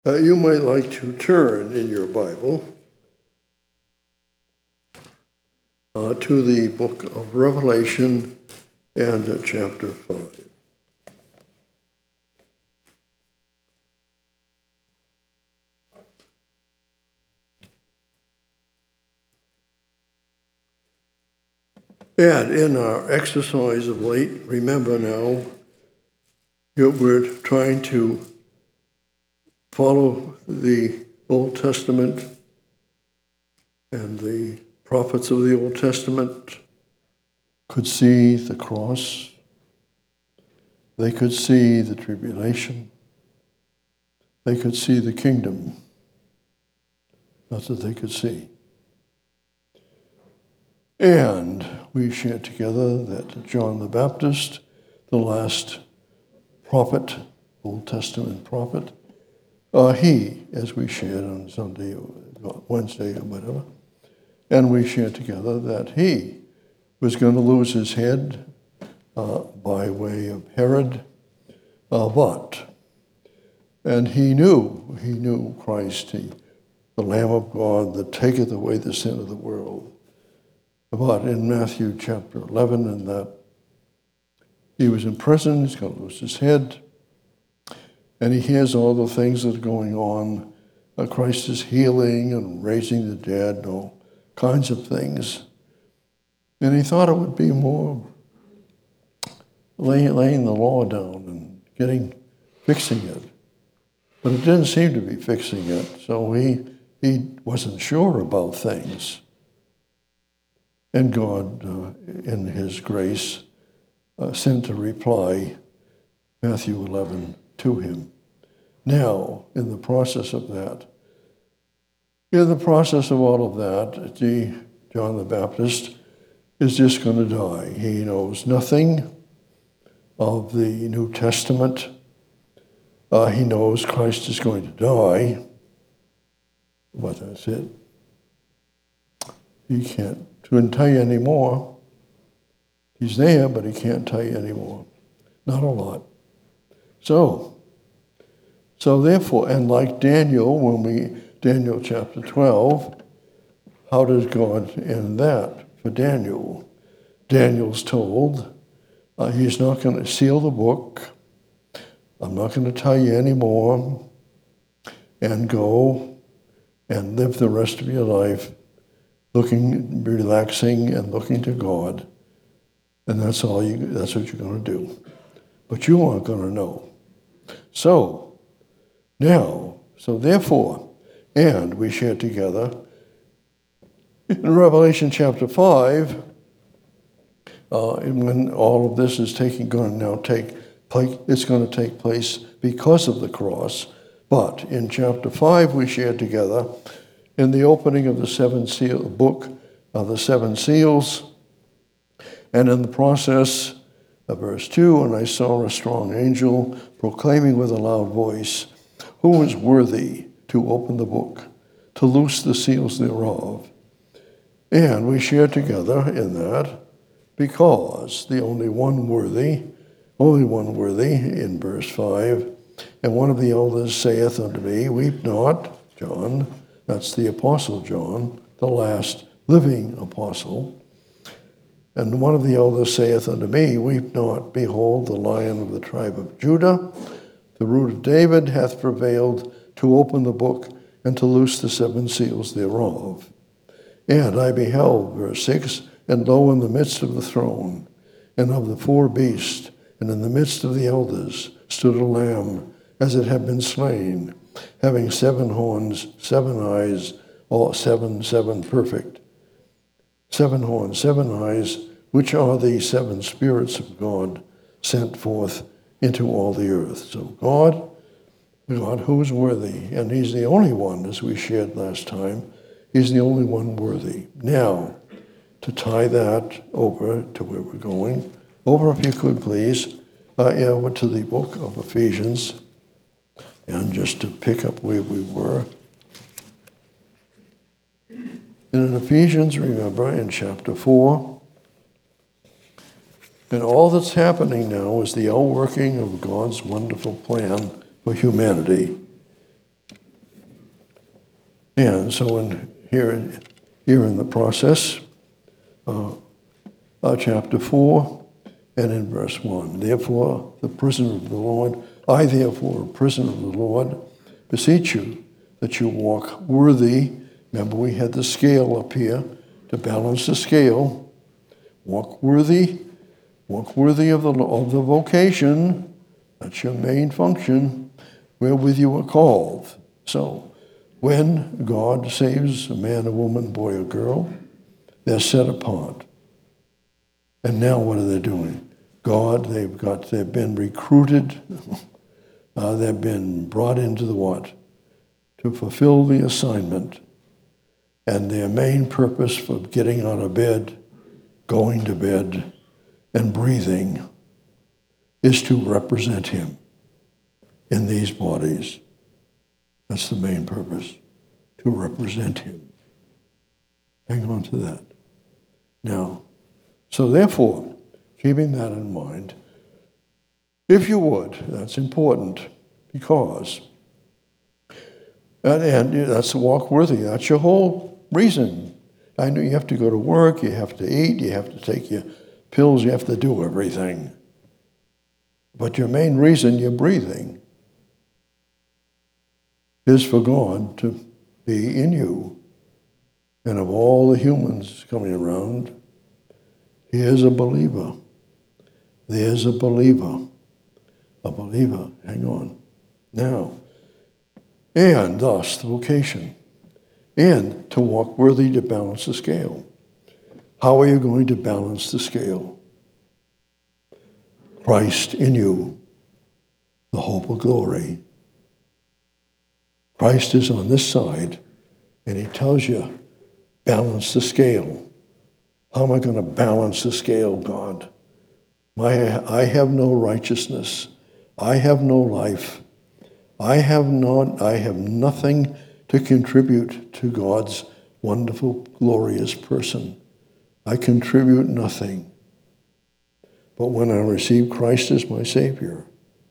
You might like to turn in your Bible to the book of Revelation and chapter 5. And in our exercise of late, remember now, we're trying to follow the Old Testament and the prophets of the Old Testament could see the cross. They could see the tribulation. They could see the kingdom. That's what they could see. And we shared together that John the Baptist, the last prophet, Old Testament prophet, he, as we shared on Sunday or Wednesday or whatever, and we shared together that he was going to lose his head by way of Herod, and he knew Christ, the Lamb of God that taketh away the sin of the world. But in Matthew chapter 11, and that he was in prison, he's going to lose his head, and he hears all the things that are going on. Christ is healing and raising the dead and all kinds of things. And he thought it would be more laying the law down and fixing it. But it didn't seem to be fixing it, so he wasn't sure about things. And God, in his grace, sent a reply, Matthew 11, to him. Now, in the process of all of that, John the Baptist is just going to die. He knows nothing of the New Testament. He knows Christ is going to die, but that's it. He couldn't tell you anymore. He's there, but he can't tell you anymore. Not a lot. So therefore, and like Daniel, Daniel chapter 12, how does God end that for Daniel? Daniel's told, he's not going to seal the book. I'm not going to tell you anymore. And go and live the rest of your life relaxing and looking to God. And that's what you're going to do. But you aren't going to know. So therefore, and we share together in Revelation chapter 5, when all of this is it's going to take place because of the cross. But in chapter 5, we share together in the opening of the book of the seven seals, and in the process of verse 2, and I saw a strong angel proclaiming with a loud voice, who is worthy to open the book, to loose the seals thereof? And we share together in that because the only one worthy in verse 5, and one of the elders saith unto me, weep not, John, that's the Apostle John, the last living apostle. And one of the elders saith unto me, weep not, behold, the Lion of the tribe of Judah, the root of David, hath prevailed to open the book and to loose the seven seals thereof. And I beheld, verse 6, and lo, in the midst of the throne, and of the four beasts, and in the midst of the elders, stood a lamb, as it had been slain, having 7 horns, 7 eyes, all seven perfect. 7 horns, 7 eyes, which are the 7 spirits of God sent forth into all the earth. So God who is worthy, and he's the only one, as we shared last time, he's the only one worthy. Now, to tie that over to where we're going, over if you could please, over to the book of Ephesians, and just to pick up where we were. And in Ephesians, remember, in chapter 4, and all that's happening now is the outworking of God's wonderful plan for humanity. And so here in the process, chapter 4 and in verse 1, therefore, the prisoner of the Lord, I therefore, a prisoner of the Lord, beseech you that you walk worthy. Remember, we had the scale up here to balance the scale. Walk worthy of the vocation. That's your main function, wherewith you are called. So, when God saves a man, a woman, boy, or girl, they're set apart. And now what are they doing? They've been recruited. They've been brought into the what? To fulfill the assignment. And their main purpose for getting out of bed, going to bed, and breathing is to represent him in these bodies. That's the main purpose, to represent him. Hang on to that. Now, so therefore, keeping that in mind, if you would, that's important, because, and that's the walk worthy, that's your whole reason. I know you have to go to work, you have to eat, you have to take your pills, you have to do everything. But your main reason you're breathing is for God to be in you. And of all the humans coming around, here's a believer. There's a believer. A believer. Hang on. Now, and thus the vocation. And to walk worthy to balance the scale. How are you going to balance the scale? Christ in you, the hope of glory. Christ is on this side, and he tells you, balance the scale. How am I going to balance the scale, God? I have no righteousness. I have no life. I have nothing to contribute to God's wonderful, glorious person. I contribute nothing. But when I receive Christ as my Savior,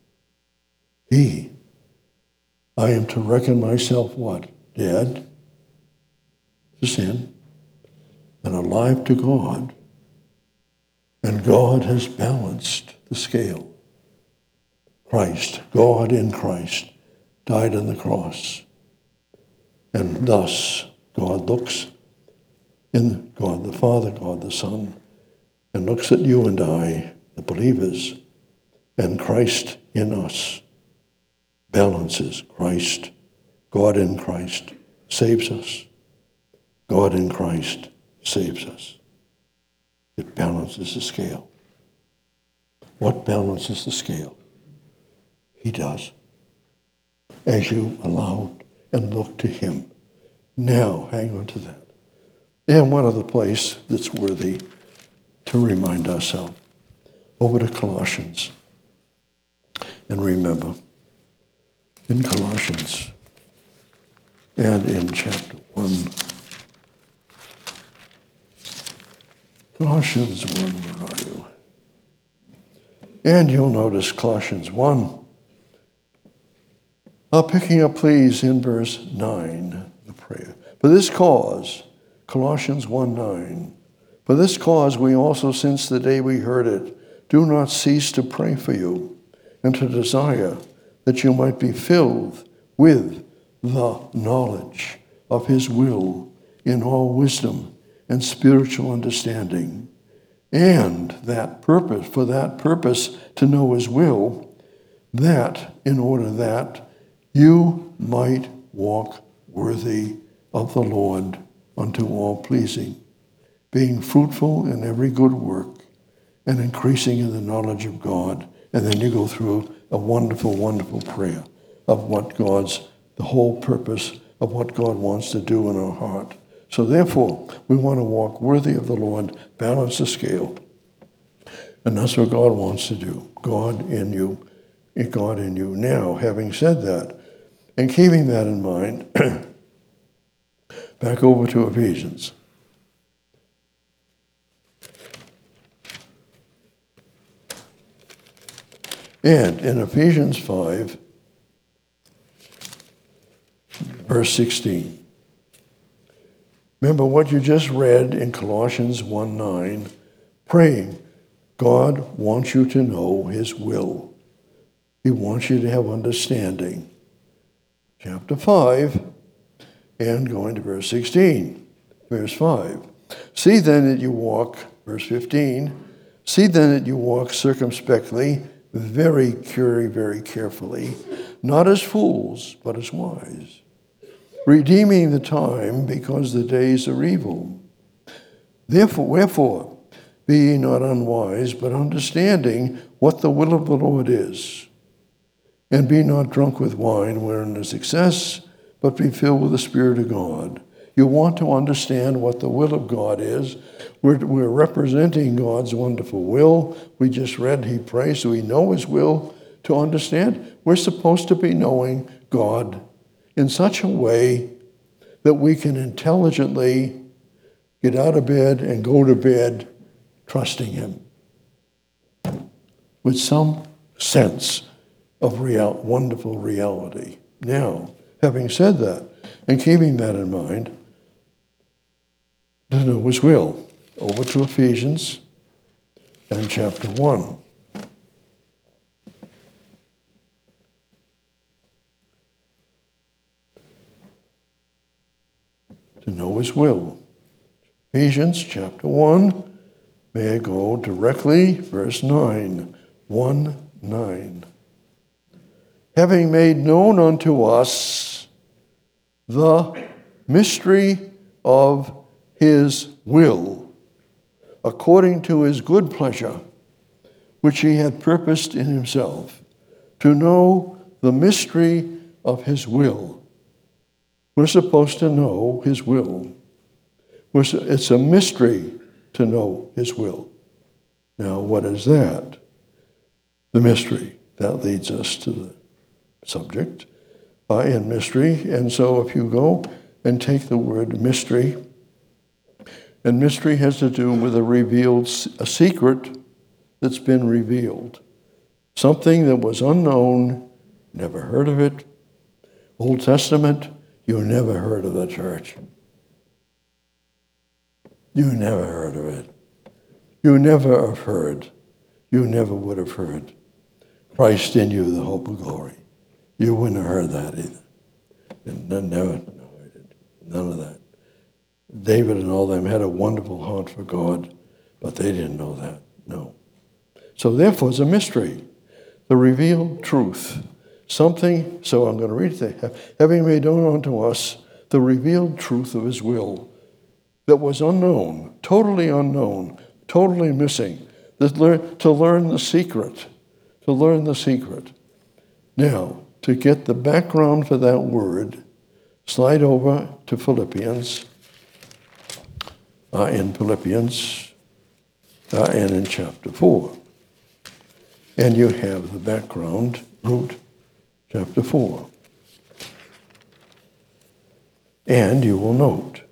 I am to reckon myself what? Dead to sin and alive to God. And God has balanced the scale. Christ, God in Christ, died on the cross. And thus, God looks in God the Father, God the Son, and looks at you and I, the believers, and Christ in us balances Christ. God in Christ saves us. God in Christ saves us. It balances the scale. What balances the scale? He does. As you allow and look to him. Now, hang on to that. And one other place that's worthy to remind ourselves. Over to Colossians. And remember, in Colossians and in chapter 1, Colossians 1, where are you? And you'll notice Colossians 1. Picking up, please, in verse 9, the prayer. For this cause, Colossians 1:9, for this cause we also, since the day we heard it, do not cease to pray for you and to desire that you might be filled with the knowledge of his will in all wisdom and spiritual understanding, and for that purpose to know his will, that in order that you might walk worthy of the Lord unto all pleasing, being fruitful in every good work and increasing in the knowledge of God. And then you go through a wonderful, wonderful prayer of the whole purpose of what God wants to do in our heart. So therefore, we want to walk worthy of the Lord, balance the scale. And that's what God wants to do. God in you. Now, having said that, and keeping that in mind, back over to Ephesians. And in Ephesians 5, verse 16, Remember what you just read in Colossians 1:9, praying. God wants you to know his will. He wants you to have understanding. Chapter 5, and going to verse 16, verse 5. See then that you walk, verse 15, see then that you walk circumspectly, very carefully, not as fools, but as wise, redeeming the time because the days are evil. Wherefore, be ye not unwise, but understanding what the will of the Lord is. And be not drunk with wine, wherein is excess, but be filled with the Spirit of God. You want to understand what the will of God is. We're representing God's wonderful will. We just read he prays, so we know his will. To understand, we're supposed to be knowing God in such a way that we can intelligently get out of bed and go to bed trusting him with some sense of wonderful reality. Now, having said that, and keeping that in mind, to know his will. Over to Ephesians and chapter 1. To know his will. Ephesians chapter 1. May I go directly, verse 9. 1:9. Having made known unto us the mystery of his will, according to his good pleasure, which he had purposed in himself, to know the mystery of his will. We're supposed to know his will. It's a mystery to know his will. Now, what is that? The mystery. That leads us to the subject in mystery. And so if you go and take the word mystery, and mystery has to do with a secret that's been revealed. Something that was unknown, never heard of it. Old Testament, you never heard of the church. You never heard of it. You never have heard. You never would have heard. Christ in you, the hope of glory. You wouldn't have heard that either. None of that. David and all them had a wonderful heart for God, but they didn't know that. No. So therefore, it's a mystery. The revealed truth. Something, so I'm going to read it. Having made known unto us the revealed truth of his will that was unknown, totally missing, to learn the secret. To learn the secret. Now, to get the background for that word, slide over to Philippians. In Philippians and in chapter 4. And you have the background, root, chapter 4. And you will note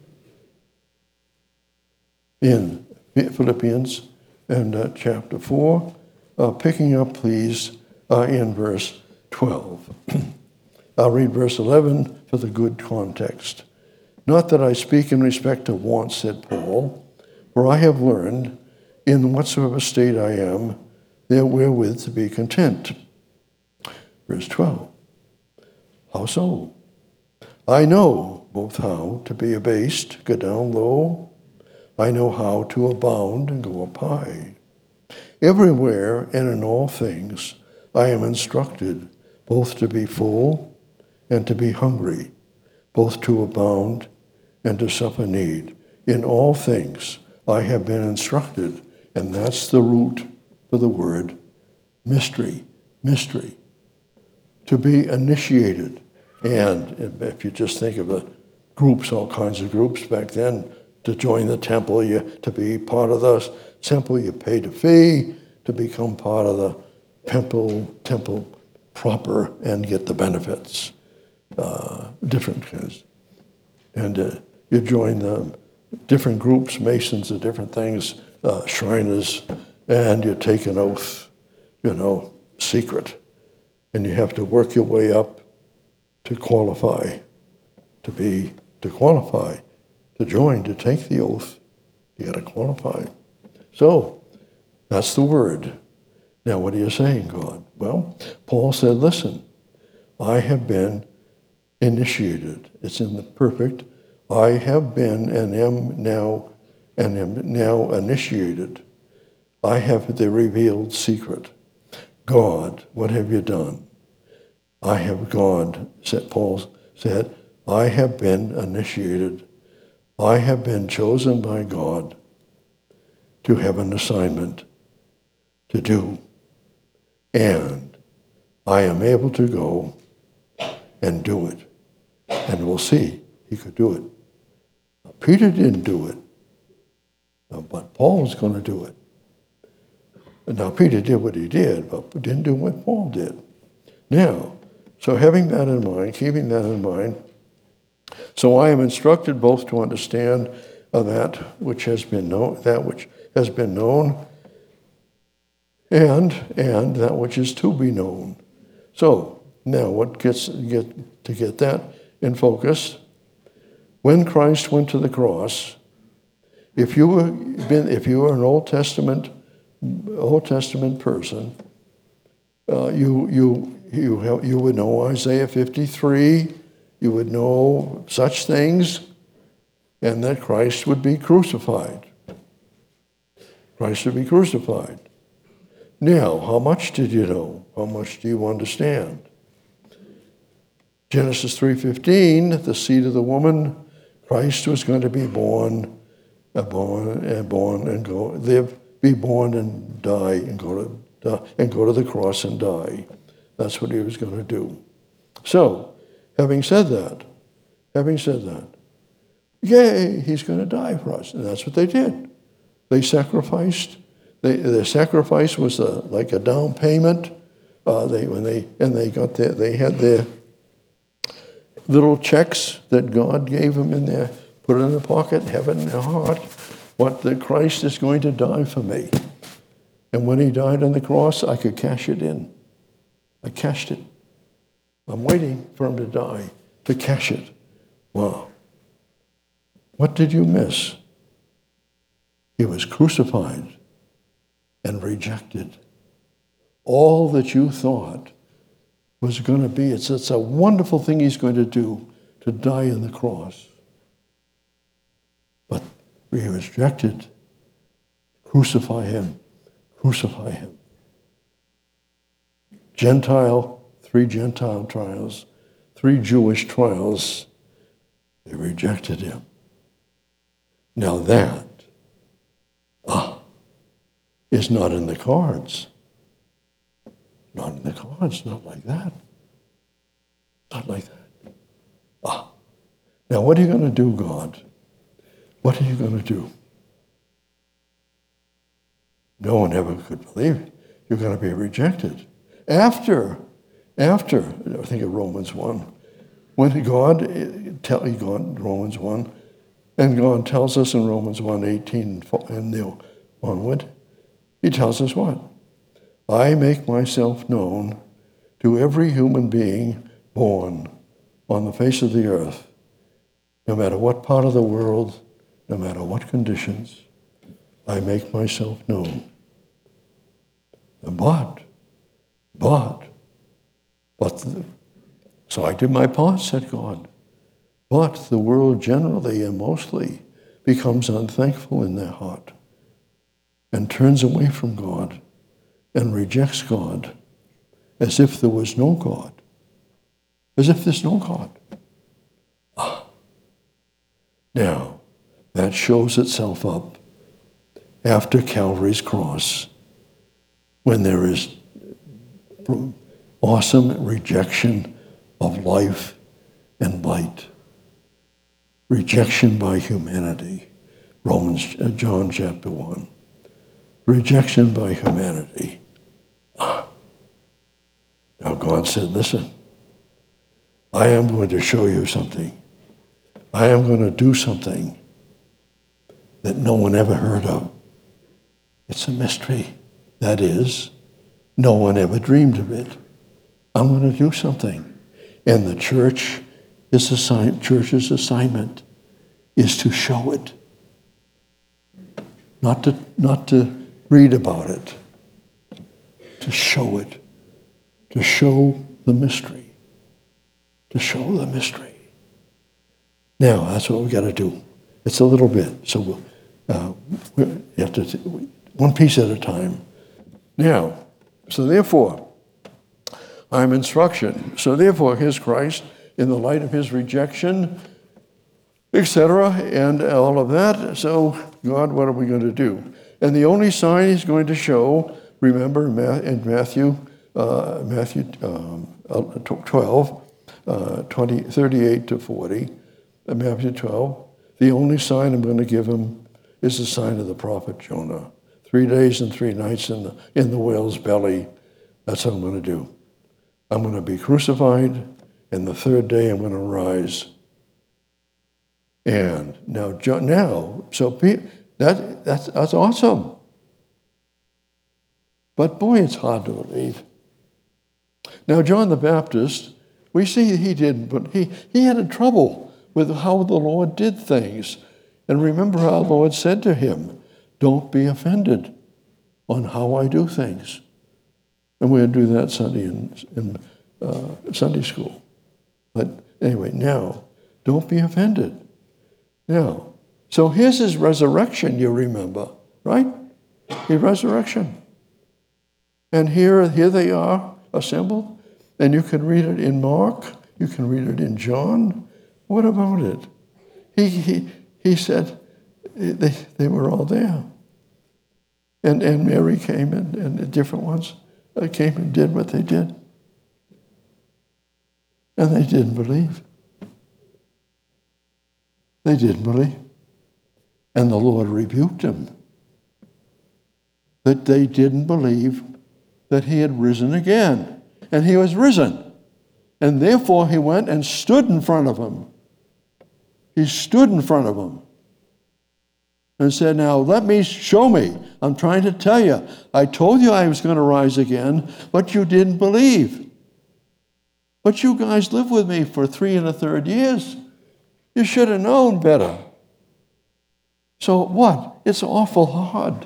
in Philippians and chapter 4, picking up, please, in verse 12. I'll read verse 11 for the good context. Not that I speak in respect to wants, said Paul, for I have learned, in whatsoever state I am, wherewith to be content. Verse 12. How so? I know both how to be abased, go down low. I know how to abound and go up high. Everywhere and in all things I am instructed, both to be full and to be hungry, both to abound and to suffer need. In all things I have been instructed, and that's the root for the word mystery. Mystery. To be initiated. And if you just think of the groups, all kinds of groups back then, to join the temple, to be part of the temple, you paid a fee to become part of the temple proper and get the benefits. Different kinds. And you join the different groups, masons of different things, Shriners, and you take an oath, secret. And you have to work your way up to qualify, to to join, to take the oath, you got to qualify. So, that's the word. Now, what are you saying, God? Well, Paul said, listen, I have been initiated. It's in the perfect. I have been and am now initiated. I have the revealed secret. God, what have you done? I have God, Paul said, I have been initiated. I have been chosen by God to have an assignment to do. And I am able to go and do it. And we'll see, he could do it. Peter didn't do it, but Paul was going to do it. Now, Peter did what he did, but didn't do what Paul did. Now, so having that in mind, keeping that in mind, so I am instructed both to understand that which has been known, and that which is to be known. So now, what get that in focus? When Christ went to the cross, if you were an Old Testament person, you would know Isaiah 53. You would know such things, and that Christ would be crucified. Christ would be crucified. Now, how much did you know? How much do you understand? Genesis 3:15, the seed of the woman, Christ was going to be be born and die and go to the cross and die. That's what he was going to do. So, having said that, yay, he's going to die for us. And that's what they did. They sacrificed. Their sacrifice was like a down payment. They had their little checks that God gave them in there, put it in their pocket, have it in their heart. What the Christ is going to die for me. And when he died on the cross, I could cash it in. I cashed it. I'm waiting for him to die to cash it. Wow. What did you miss? He was crucified and rejected. All that you thought was going to be, it's a wonderful thing he's going to do, to die on the cross. But he was rejected. Crucify him. Crucify him. Three Gentile trials, 3 Jewish trials, they rejected him. Now that is not in the cards. Not in the cards, not like that. Not like that. Now what are you going to do, God? What are you going to do? No one ever could believe it. You're going to be rejected. After, I think of Romans 1, when Romans 1, and God tells us in Romans 1:18 and onward, he tells us what? I make myself known to every human being born on the face of the earth, no matter what part of the world, no matter what conditions, I make myself known. So I did my part, said God. But the world generally and mostly becomes unthankful in their heart and turns away from God and rejects God as if there was no God. As if there's no God. Now, that shows itself up after Calvary's cross, when there is awesome rejection of life and light. Rejection by humanity. John chapter 1. Rejection by humanity. Now God said, listen, I am going to show you something. I am going to do something that no one ever heard of. It's a mystery. That is, no one ever dreamed of it. I'm going to do something. And the church's assignment is to show it. Not to read about it. To show it. To show the mystery. To show the mystery. Now, that's what we've got to do. It's a little bit. So we have to one piece at a time. Now, so therefore, I'm instruction. So therefore, here's Christ in the light of his rejection, etc., and all of that. So, God, what are we going to do? And the only sign he's going to show, remember in Matthew 12, 38 to 40, Matthew 12, the only sign I'm going to give him is the sign of the prophet Jonah. 3 days and 3 nights in the whale's belly. That's what I'm going to do. I'm going to be crucified, and the third day I'm going to rise. And so that's awesome. But boy, it's hard to believe. Now, John the Baptist, we see he didn't, but he had a trouble with how the Lord did things. And remember how the Lord said to him, don't be offended on how I do things. And we'll do that Sunday in Sunday school. But anyway, now, don't be offended. Now, so here's his resurrection, you remember, right? His resurrection. And here they are assembled. And you can read it in Mark. You can read it in John. What about it? He said they were all there. And Mary came and the different ones came and did what they did. And they didn't believe. They didn't believe. And the Lord rebuked them. That they didn't believe that he had risen again. And he was risen. And therefore he went and stood in front of them. He stood in front of them. And said, now show me. I'm trying to tell you. I told you I was going to rise again, but you didn't believe. But you guys lived with me for 3 1/3 years. You should have known better. So what? It's awful hard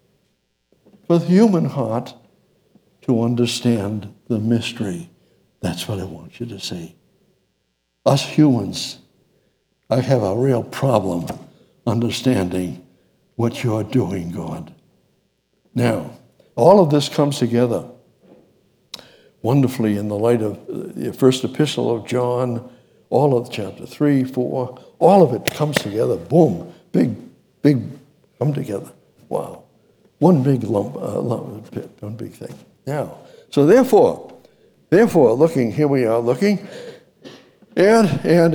for the human heart to understand the mystery. That's what I want you to see. Us humans, I have a real problem understanding what you're doing, God. Now, all of this comes together wonderfully in the light of the first epistle of John, all of chapter 3, 4, all of it comes together, boom, big, come together. Wow. One big lump, one big thing. Now, so therefore, looking, here we are looking, and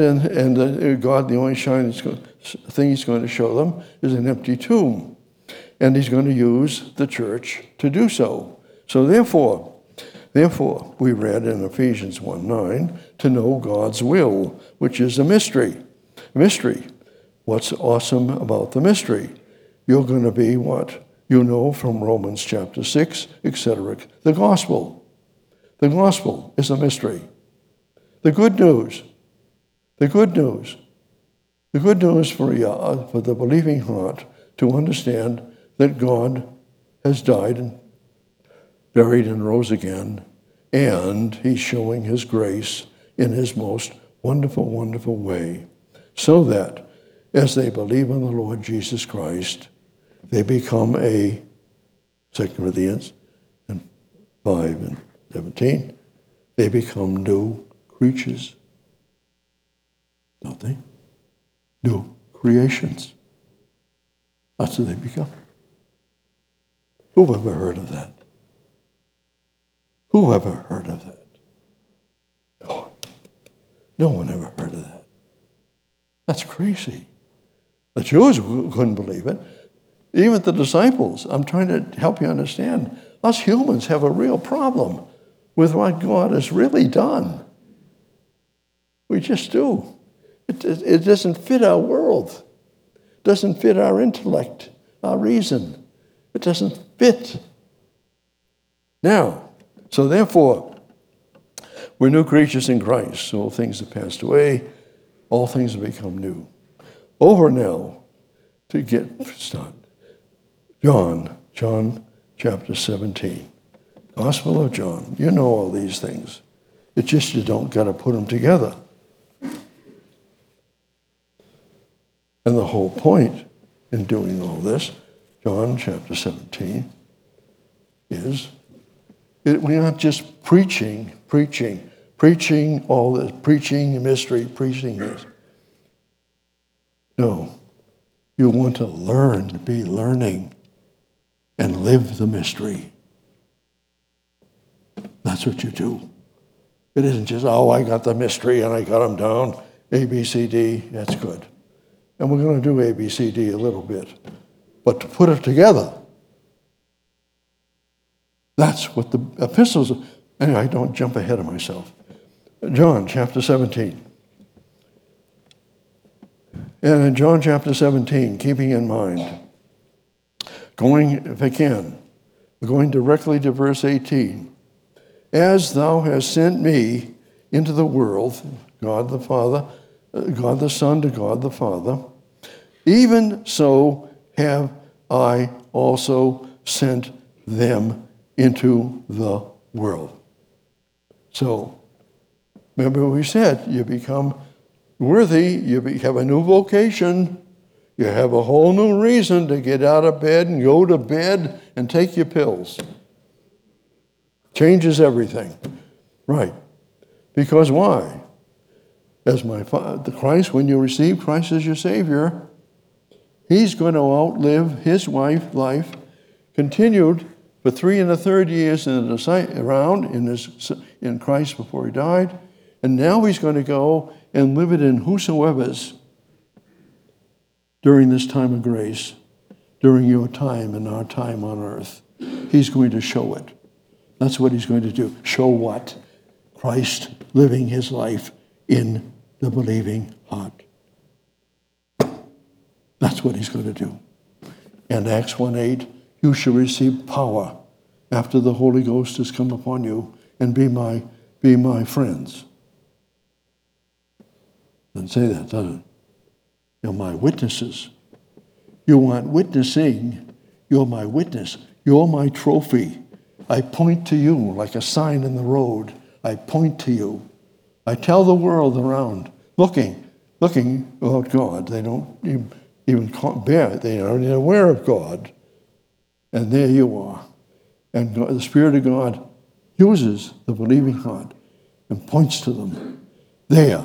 God, the only thing he's going to show them is an empty tomb. And he's going to use the church to do so. So therefore, we read in Ephesians 1:9, to know God's will, which is a mystery. Mystery. What's awesome about the mystery? You're going to be what? You know from Romans chapter 6, etc. The gospel. The gospel is a mystery. The good news. The good news. The good news for the believing heart to understand that God has died and buried and rose again, and he's showing his grace in his most wonderful, wonderful way, so that as they believe in the Lord Jesus Christ, they become 2 Corinthians 5:17, they become new creatures, don't they? New creations. That's what they become. Who ever heard of that? Who ever heard of that? No one ever heard of that. That's crazy. The Jews couldn't believe it. Even the disciples. I'm trying to help you understand. Us humans have a real problem with what God has really done. We just do. It doesn't fit our world. It doesn't fit our intellect, our reason. It doesn't fit. Now, so therefore, we're new creatures in Christ. So all things have passed away. All things have become new. Over now to get started. John chapter 17. Gospel of John. You know all these things. It's just you don't got to put them together. And the whole point in doing all this, John chapter 17, is we aren't just preaching all this, preaching mystery, preaching this. No, you want to learn, be learning, and live the mystery. That's what you do. It isn't just, I got the mystery and I got them down, A, B, C, D, that's good. And we're going to do A, B, C, D a little bit. But to put it together, that's what the epistles are. Anyway, don't jump ahead of myself. John chapter 17. And in John chapter 17, keeping in mind, going, if I can, going directly to verse 18. As thou hast sent me into the world, God the Father, God the Son to God the Father, even so have I also sent them into the world. So, remember we said, you become worthy, you have a new vocation, you have a whole new reason to get out of bed and go to bed and take your pills. Changes everything. Right. Because why? As the Christ, when you receive Christ as your Savior, He's going to outlive His life, continued for 3 1/3 years in Christ before He died, and now He's going to go and live it in whosoever's during this time of grace, during your time and our time on earth. He's going to show it. That's what He's going to do. Show what? Christ living His life in the believing heart. That's what He's going to do. And Acts 1:8, you shall receive power after the Holy Ghost has come upon you, and be my friends. Doesn't say that, does it? You're my witnesses. You want witnessing, you're my witness. You're my trophy. I point to you like a sign in the road. I point to you. I tell the world around, looking about God. They don't even bear it. They aren't aware of God. And there you are. And God, the Spirit of God uses the believing heart and points to them. There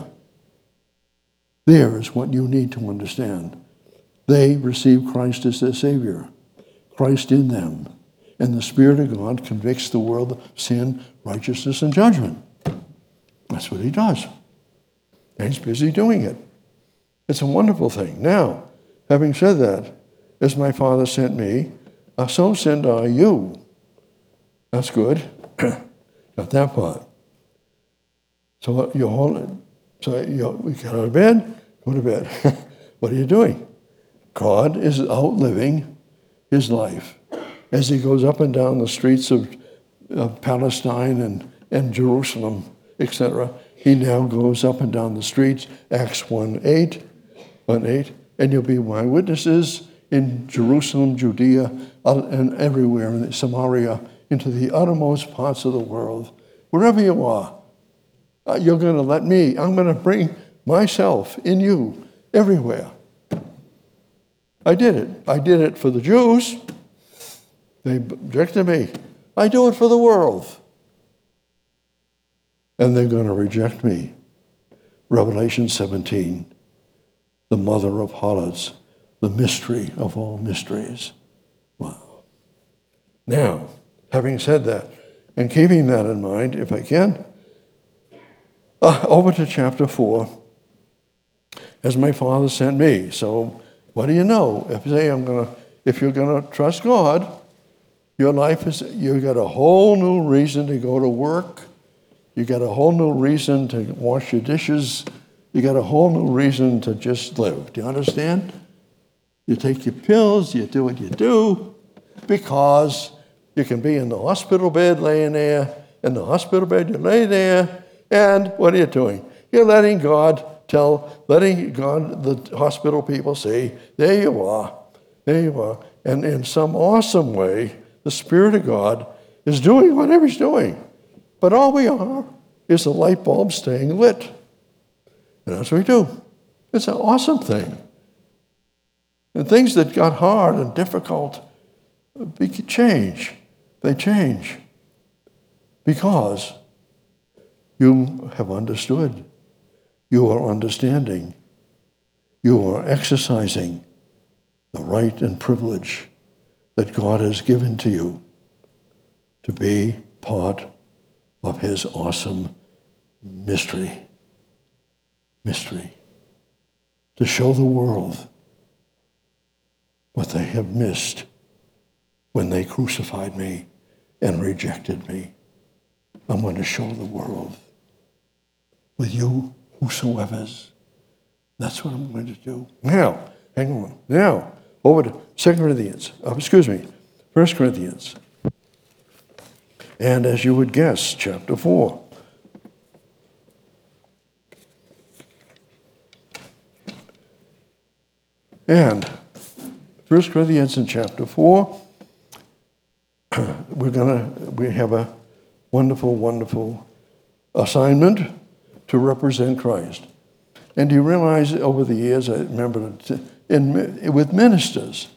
is what you need to understand. They receive Christ as their Savior. Christ in them. And the Spirit of God convicts the world of sin, righteousness, and judgment. That's what He does. And He's busy doing it. It's a wonderful thing. Now, having said that, as my Father sent me, so send I you. That's good. Got that part. So we get out of bed, go to bed. What are you doing? God is outliving His life. As He goes up and down the streets of Palestine and Jerusalem, etc., He now goes up and down the streets, Acts 1:8, and you'll be my witnesses in Jerusalem, Judea, and everywhere in Samaria, into the uttermost parts of the world. Wherever you are, you're going to let me, I'm going to bring myself in you everywhere. I did it. I did it for the Jews. They rejected me. I do it for the world. And they're going to reject me. Revelation 17, the mother of harlots, the mystery of all mysteries. Wow. Now, having said that, and keeping that in mind, if I can, over to chapter 4, as my Father sent me. So, what do you know? If you're going to trust God, your life is, you got a whole new reason to go to work. You got a whole new reason to wash your dishes. You got a whole new reason to just live. Do you understand? You take your pills, you do what you do, because you can be in the hospital bed laying there. In the hospital bed, you lay there, and what are you doing? You're letting God letting God, the hospital people say, there you are, there you are. And in some awesome way, the Spirit of God is doing whatever he's doing. But all we are is a light bulb staying lit. And that's what we do. It's an awesome thing. And things that got hard and difficult, change. They change. Because you have understood. You are understanding. You are exercising the right and privilege that God has given to you to be part of his awesome mystery. Mystery. To show the world what they have missed when they crucified me and rejected me. I'm going to show the world with you whosoever's. That's what I'm going to do. Now, hang on. Now, over to 1 Corinthians. And as you would guess, chapter 4. And 1 Corinthians in chapter 4, we have a wonderful, wonderful assignment to represent Christ. And you realize over the years, I remember with ministers,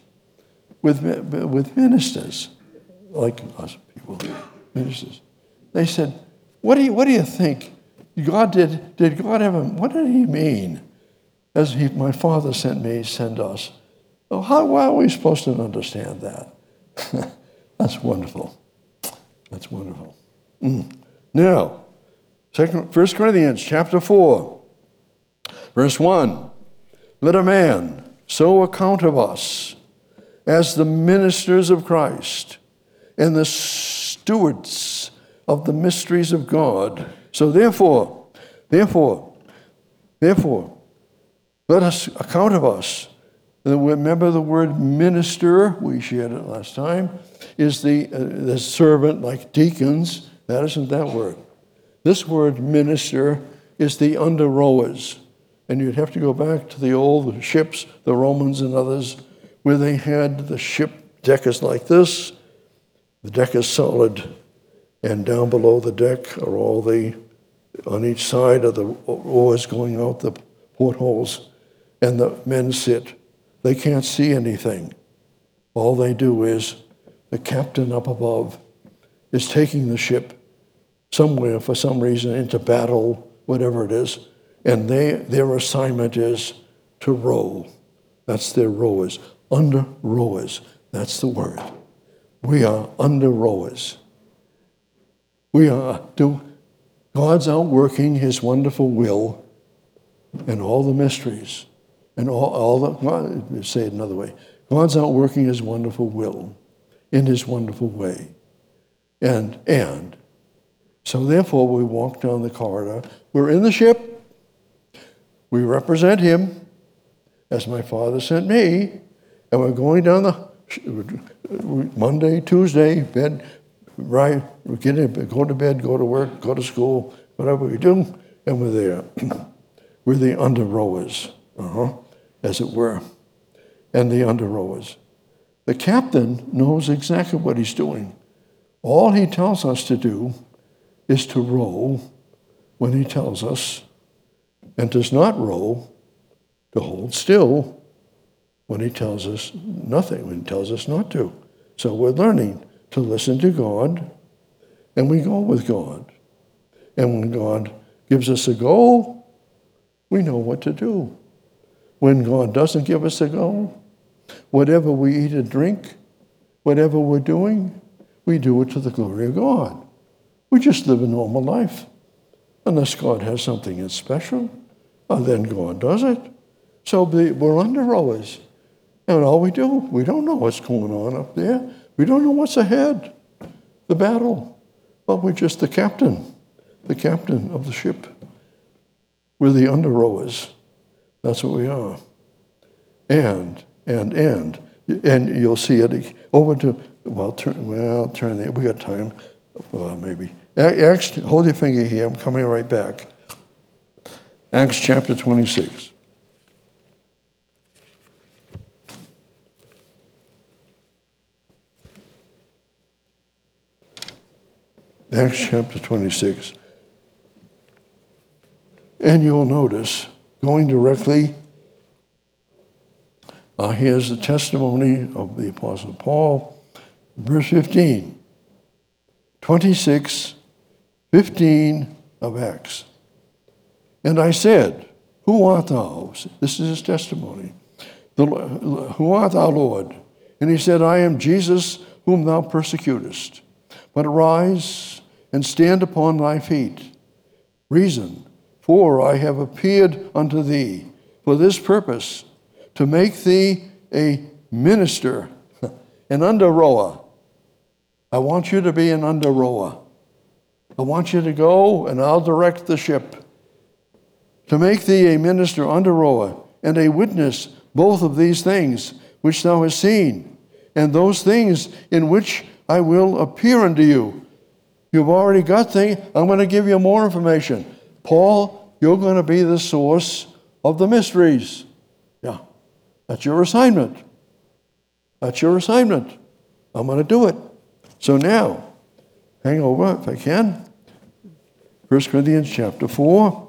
like us people, ministers, they said, what do you think God did God ever, what did he mean? My Father sent me, send us. Why are we supposed to understand that? That's wonderful. That's wonderful. Now, 1 Corinthians chapter 4, verse 1. Let a man so account of us as the ministers of Christ and the stewards of the mysteries of God. So therefore, let us account of us. Remember the word minister, we shared it last time, is the servant, like deacons. That isn't that word. This word minister is the under rowers. And you'd have to go back to the old ships, the Romans and others, where they had the ship deck is like this. The deck is solid. And down below the deck are on each side of the oars going out the portholes. And the men sit. They can't see anything. All they do is the captain up above is taking the ship somewhere for some reason into battle, whatever it is, and their assignment is to row. That's their rowers. Under rowers. That's the word. We are under rowers. God's outworking his wonderful will and all the mysteries. And say it another way. God's outworking his wonderful will in his wonderful way. And so therefore we walk down the corridor. We're in the ship. We represent him as my Father sent me. And we're going down Monday, Tuesday, bed, right, we go to bed, go to work, go to school, whatever we do, and we're there. We're the under rowers. As it were, and the under rowers. The captain knows exactly what he's doing. All he tells us to do is to row when he tells us, and does not row to hold still when he tells us nothing, when he tells us not to. So we're learning to listen to God, and we go with God. And when God gives us a goal, we know what to do. When God doesn't give us a goal, whatever we eat and drink, whatever we're doing, we do it to the glory of God. We just live a normal life. Unless God has something that's special, then God does it. So we're under rowers. And all we do, we don't know what's going on up there. We don't know what's ahead, the battle. But we're just the captain of the ship. We're the under rowers. That's what we are. And you'll see it over to, turn there. We got time, maybe. Hold your finger here. I'm coming right back. Acts chapter 26. Acts chapter 26. And you'll notice, going directly, here's the testimony of the Apostle Paul, verse 15. 26:15 of Acts. And I said, who art thou? This is his testimony. Who art thou, Lord? And he said, I am Jesus whom thou persecutest. But arise and stand upon thy feet. Reason, for I have appeared unto thee for this purpose, to make thee a minister, an under-rower. I want you to be an under-rower. I want you to go and I'll direct the ship. To make thee a minister, under-rower, and a witness both of these things which thou hast seen, and those things in which I will appear unto you. You've already got things. I'm going to give you more information. Paul, you're going to be the source of the mysteries. Yeah, that's your assignment. That's your assignment. I'm going to do it. So now, hang over if I can. 1 Corinthians chapter 4.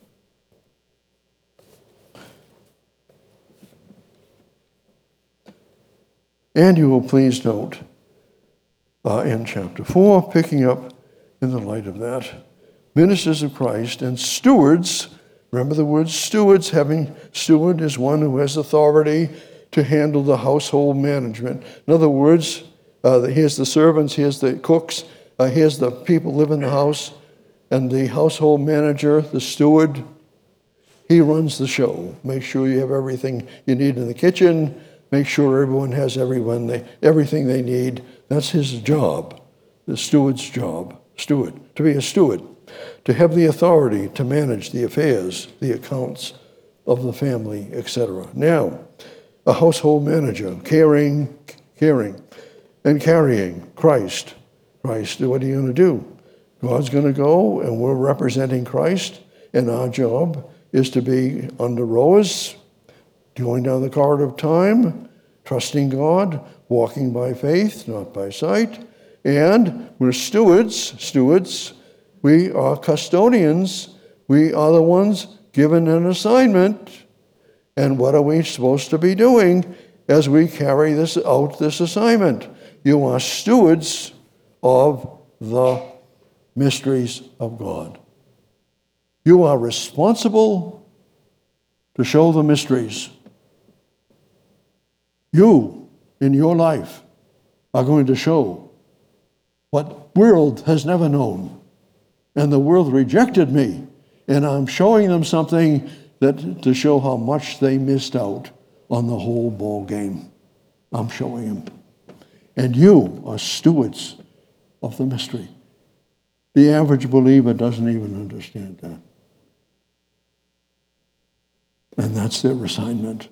And you will please note in chapter 4, picking up in the light of that, ministers of Christ and stewards. Remember the word stewards. Steward is one who has authority to handle the household management. In other words, here's the servants, here's the cooks, here's the people live in the house, and the household manager, the steward, he runs the show. Make sure you have everything you need in the kitchen. Make sure everyone has everything they need. That's his job, the steward's job. Steward, to be a steward, to have the authority to manage the affairs, the accounts of the family, etc. Now, a household manager, caring, and carrying Christ. Christ, what are you going to do? God's going to go, and we're representing Christ, and our job is to be under rowers, going down the corridor of time, trusting God, walking by faith, not by sight. And we're stewards. We are custodians. We are the ones given an assignment. And what are we supposed to be doing as we carry this assignment? You are stewards of the mysteries of God. You are responsible to show the mysteries. You, in your life, are going to show what world has never known. And the world rejected me, and I'm showing them something to show how much they missed out on the whole ball game. I'm showing them. And you are stewards of the mystery. The average believer doesn't even understand that. And that's their assignment.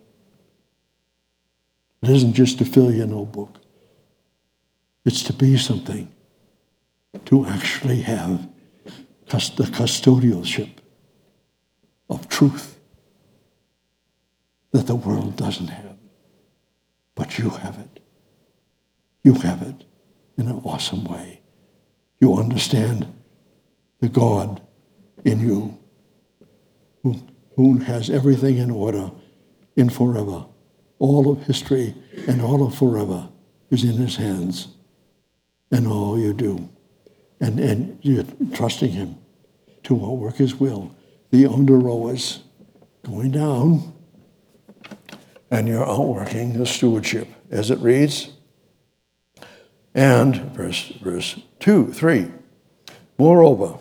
It isn't just to fill your notebook. It's to be something, to actually have the custodialship of truth that the world doesn't have. But you have it. You have it in an awesome way. You understand the God in you who has everything in order in forever. All of history and all of forever is in his hands. And all you do. And you're trusting him to work his will. The under-rowers going down, and you're outworking the stewardship. As it reads, and verse 3, moreover,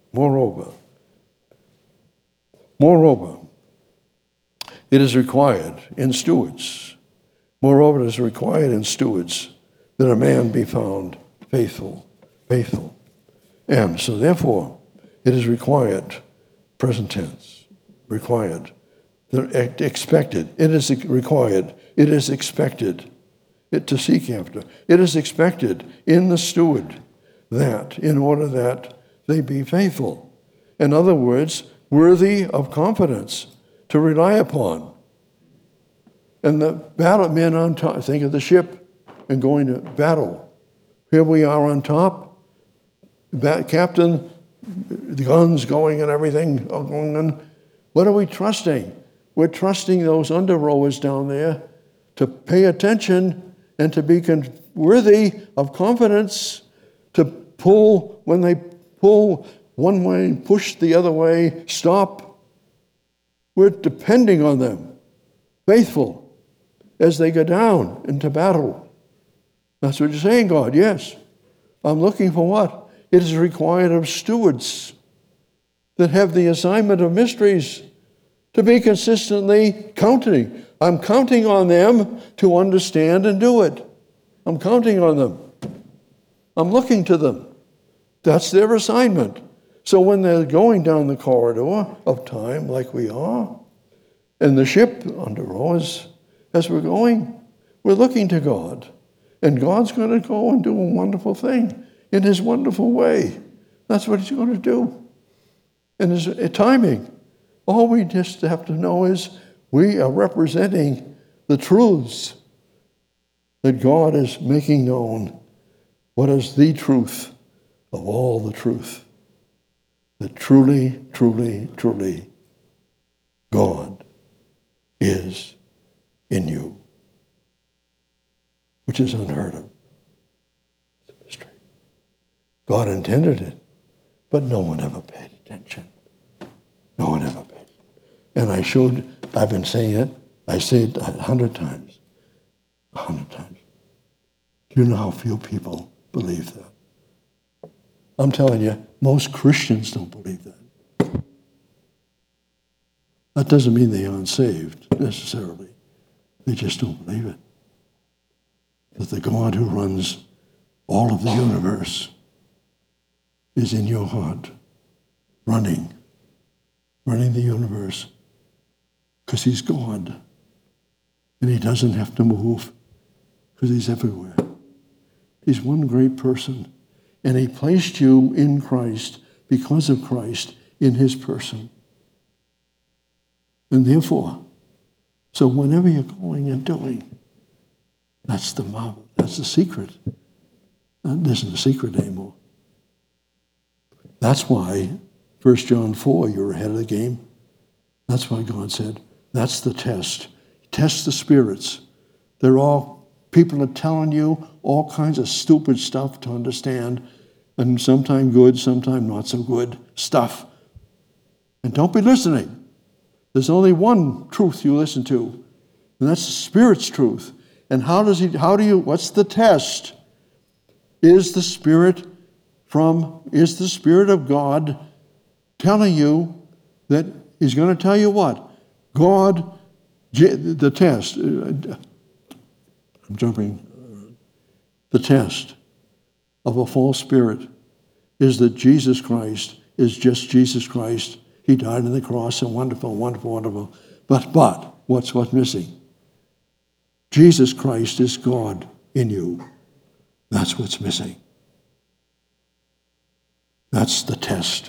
it is required in stewards. Moreover, it is required in stewards that a man be found faithful. And so therefore, it is required, present tense, required, expected. It is required. It is expected to seek after. It is expected in the steward that, in order that they be faithful. In other words, worthy of confidence, to rely upon. And the battle men on top, think of the ship and going to battle. Here we are on top, captain, the guns going and everything going on. What are we trusting? We're trusting those under rowers down there to pay attention and to be worthy of confidence, to pull when they pull one way, push the other way, stop. We're depending on them, faithful, as they go down into battle. That's what you're saying, God, yes. I'm looking for what? It is required of stewards that have the assignment of mysteries to be consistently counting. I'm counting on them to understand and do it. I'm counting on them. I'm looking to them. That's their assignment. So when they're going down the corridor of time like we are, and the ship under us, as we're going, we're looking to God. And God's going to go and do a wonderful thing in his wonderful way. That's what he's going to do. And his timing. All we just have to know is we are representing the truths that God is making known. What is the truth of all the truth? That truly, truly, truly, God is in you, which is unheard of. It's a mystery. God intended it, but no one ever paid attention. No one ever paid. And I've been saying it, I say it 100 times. 100 times. Do you know how few people believe that? I'm telling you, most Christians don't believe that. That doesn't mean they aren't saved, necessarily. They just don't believe it. That the God who runs all of the universe is in your heart, running the universe, because he's God. And he doesn't have to move, because he's everywhere. He's one great person. And he placed you in Christ, because of Christ, in his person. And therefore, so whenever you're going and doing, that's the marvel. That's the secret. That isn't a secret anymore. That's why 1 John 4, you're ahead of the game. That's why God said, that's the test. Test the spirits. People are telling you all kinds of stupid stuff to understand, and sometimes good, sometimes not so good stuff. And don't be listening. There's only one truth you listen to, and that's the Spirit's truth. And what's the test? Is the Spirit of God telling you that he's going to tell you what? God, the test, I'm jumping, the test of a false spirit is that Jesus Christ is just Jesus Christ. He died on the cross, and wonderful, wonderful, wonderful. But what's missing? Jesus Christ is God in you. That's what's missing. That's the test.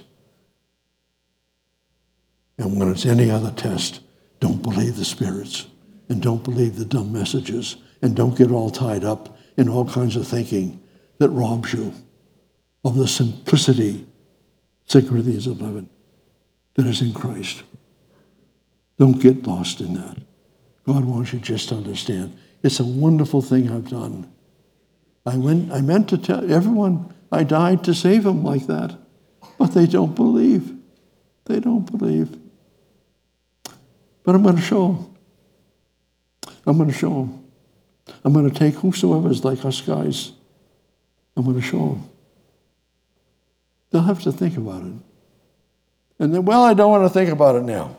And when it's any other test, don't believe the spirits, and don't believe the dumb messages, and don't get all tied up in all kinds of thinking that robs you of the simplicity, 2 Corinthians 11, that is in Christ. Don't get lost in that. God wants you just to understand. It's a wonderful thing I've done. I meant to tell everyone I died to save them like that, but they don't believe. They don't believe. But I'm going to show them. I'm going to show them. I'm going to take whosoever is like us guys. I'm going to show them. They'll have to think about it. And then, I don't want to think about it now.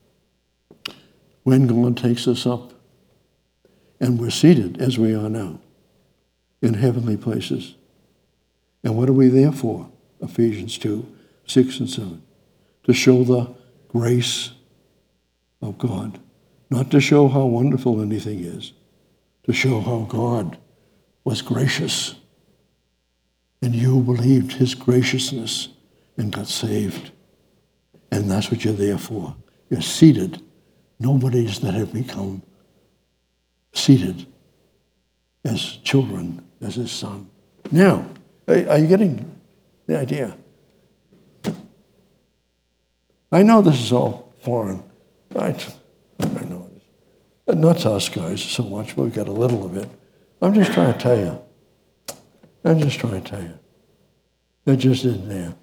When God takes us up, and we're seated, as we are now, in heavenly places. And what are we there for? Ephesians 2, 6 and 7. To show the grace of God. Not to show how wonderful anything is. To show how God was gracious. And you believed his graciousness and got saved. And that's what you're there for. You're seated. Nobody's that have become seated as children, as his son. Now, are you getting the idea? I know this is all foreign. I know it is. Not to us guys so much, but we've got a little of it. I'm just trying to tell you. It just isn't there.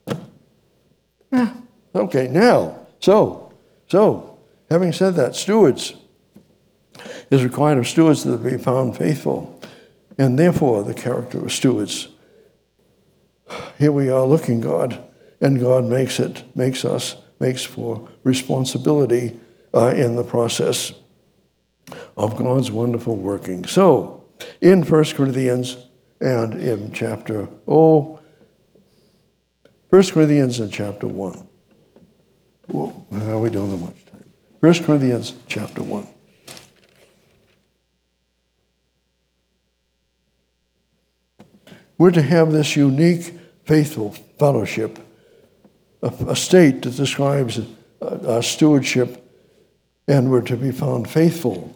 Okay, now, so, having said that, stewards, is required of stewards that be found faithful, and therefore the character of stewards. Here we are looking God, and God makes for responsibility in the process of God's wonderful working. So, in 1 Corinthians and in chapter 1 Corinthians and chapter 1. Whoa, how are we doing that much time? 1 Corinthians chapter 1. We're to have this unique, faithful fellowship, a state that describes our stewardship, and we're to be found faithful.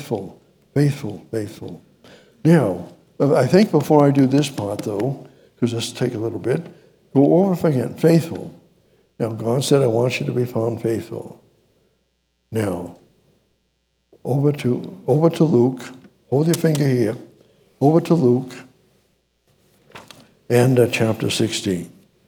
Now, I think before I do this part, though, because this will take a little bit, go over again, faithful. Now, God said, I want you to be found faithful. Now, over to Luke. Hold your finger here. Over to Luke and chapter 16.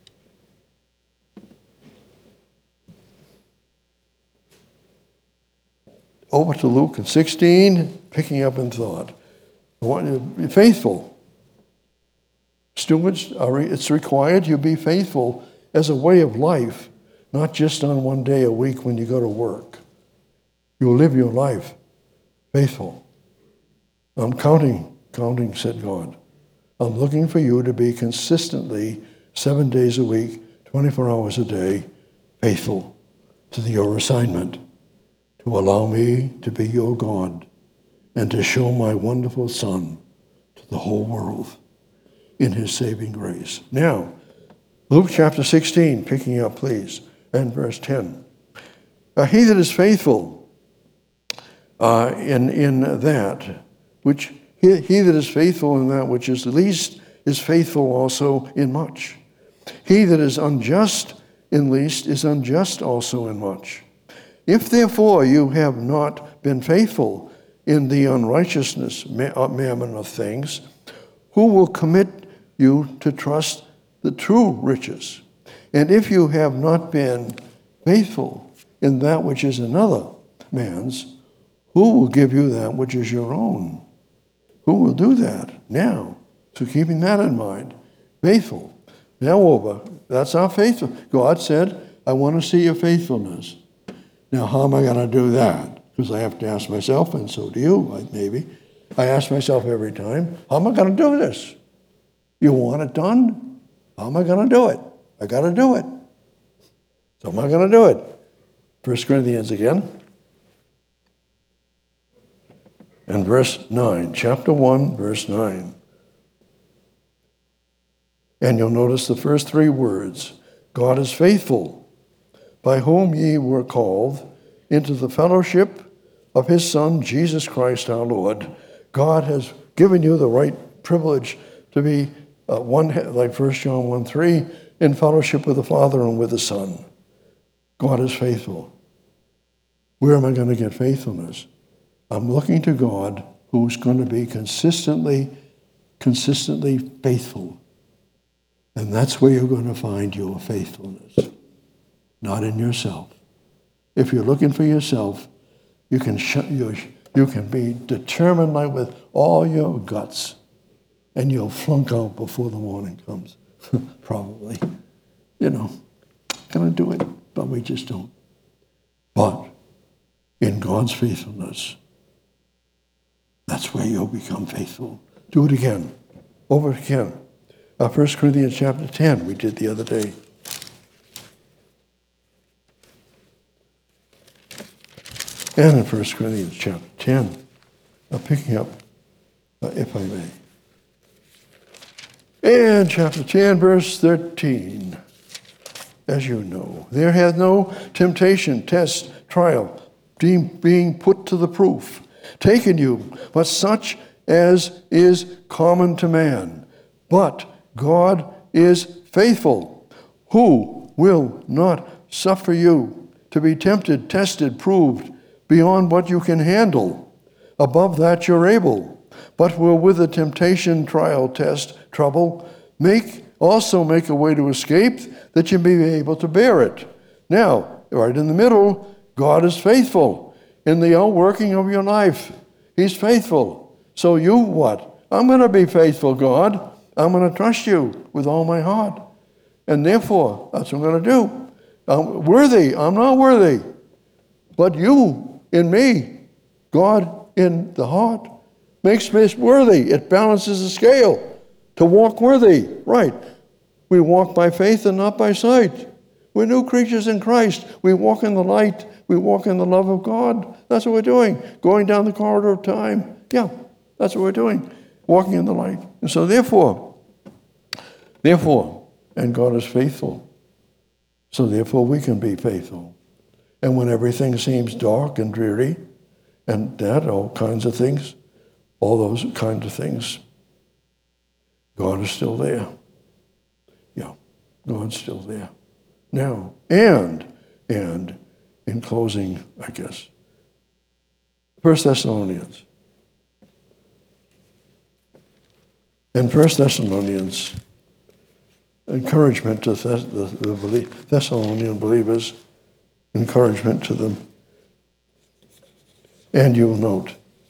Over to Luke and 16, picking up in thought. I want you to be faithful. Stewards, it's required you be faithful as a way of life, not just on one day a week when you go to work. You live your life faithful. I'm counting, said God. I'm looking for you to be consistently 7 days a week, 24 hours a day, faithful to your assignment, to allow me to be your God and to show my wonderful Son to the whole world in his saving grace. Now, Luke chapter 16, picking up, please, and verse 10. He that is faithful in that which he that is faithful in that which is least is faithful also in much. He that is unjust in least is unjust also in much. If therefore you have not been faithful in the unrighteousness mammon of things, who will commit you to trust the true riches? And if you have not been faithful in that which is another man's, who will give you that which is your own? Who will do that now? So keeping that in mind, faithful. Now over, that's our faithful. God said, I want to see your faithfulness. Now, how am I going to do that? Because I have to ask myself, and so do you, maybe. I ask myself every time, how am I going to do this? You want it done? How am I going to do it? I got to do it. So am I going to do it? 1 Corinthians again. And verse 9, chapter 1, verse 9. And you'll notice the first three words. God is faithful, by whom ye were called into the fellowship of his Son, Jesus Christ our Lord. God has given you the right privilege to be one, like 1 John 1:3, in fellowship with the Father and with the Son. God is faithful. Where am I going to get faithfulness? I'm looking to God, who's going to be consistently faithful. And that's where you're going to find your faithfulness, not in yourself. If you're looking for yourself, you can be determined like with all your guts, and you'll flunk out before the morning comes, probably. Gonna do it, but we just don't. But in God's faithfulness, that's where you'll become faithful. Do it again, over again. 1 Corinthians chapter 10, we did the other day. And in 1 Corinthians chapter 10, picking up, if I may. And chapter 10, verse 13. as you know. There hath no temptation, test, trial, being put to the proof, taken you, but such as is common to man. But God is faithful, who will not suffer you to be tempted, tested, proved beyond what you can handle. Above that you're able, but will with the temptation, trial, test, trouble, also make a way to escape, that you may be able to bear it. Now, right in the middle, God is faithful in the outworking of your life. He's faithful. So you what? I'm going to be faithful, God. I'm going to trust you with all my heart. And therefore, that's what I'm going to do. I'm worthy. I'm not worthy. But you in me, God in the heart, makes me worthy. It balances the scale. To walk worthy, right. We walk by faith and not by sight. We're new creatures in Christ. We walk in the light. We walk in the love of God. That's what we're doing. Going down the corridor of time. Yeah, that's what we're doing. Walking in the light. And so therefore, and God is faithful. So therefore we can be faithful. And when everything seems dark and dreary, and that, all kinds of things, all those kinds of things, God is still there. Yeah, God's still there. Now, and in closing, I guess, 1 Thessalonians. In 1 Thessalonians, encouragement to the Thessalonian believers, encouragement to them. And you'll note,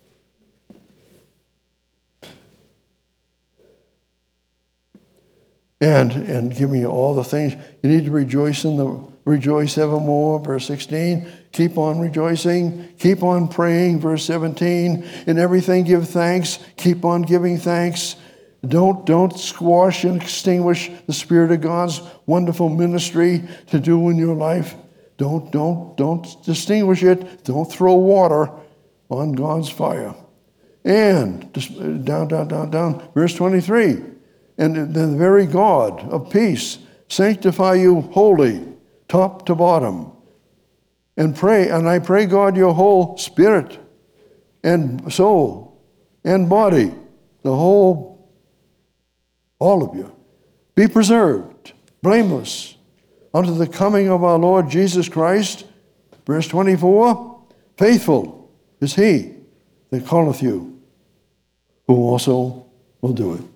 and give me all the things. You need to rejoice evermore, verse 16. Keep on rejoicing. Keep on praying, verse 17. In everything give thanks. Keep on giving thanks. Don't squash and extinguish the Spirit of God's wonderful ministry to do in your life. Don't distinguish it. Don't throw water on God's fire. And down, verse 23. And the very God of peace sanctify you wholly, top to bottom. And I pray God your whole spirit and soul and body, all of you, be preserved, blameless, unto the coming of our Lord Jesus Christ. Verse 24, faithful is he that calleth you, who also will do it.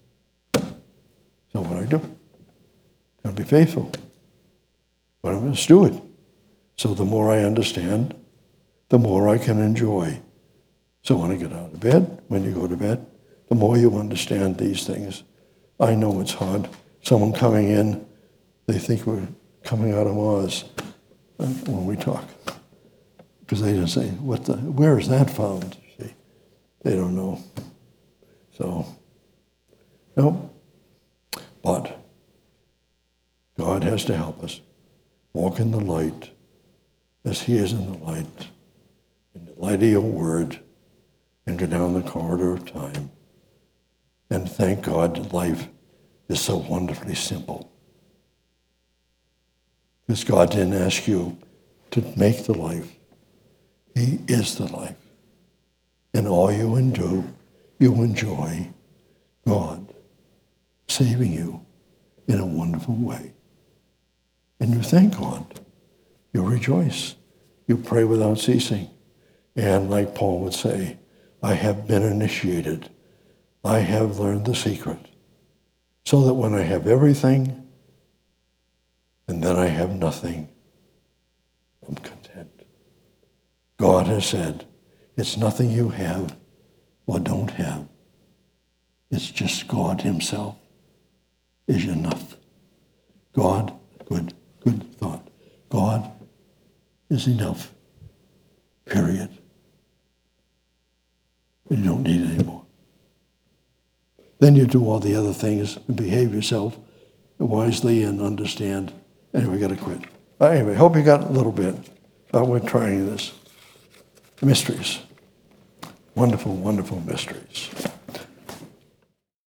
So what I do? I'll be faithful. But I'm going to do it. So the more I understand, the more I can enjoy. So when I get out of bed, when you go to bed, the more you understand these things. I know it's hard. Someone coming in, they think we're coming out of Mars when we talk. Because they just say, where is that found? See, they don't know. So, no. But God has to help us walk in the light as he is in the light of your word, and go down the corridor of time. And thank God that life is so wonderfully simple. Because God didn't ask you to make the life. He is the life. And all you do, you enjoy God saving you in a wonderful way. And you thank God. You rejoice. You pray without ceasing. And like Paul would say, I have been initiated. I have learned the secret. So that when I have everything and then I have nothing, I'm content. God has said, it's nothing you have or don't have. It's just God himself is enough. God, good thought. God is enough. Period. You don't need any more. Then you do all the other things and behave yourself wisely and understand. Anyway, got to quit. Anyway, hope you got a little bit. We're trying this. Mysteries. Wonderful, wonderful mysteries.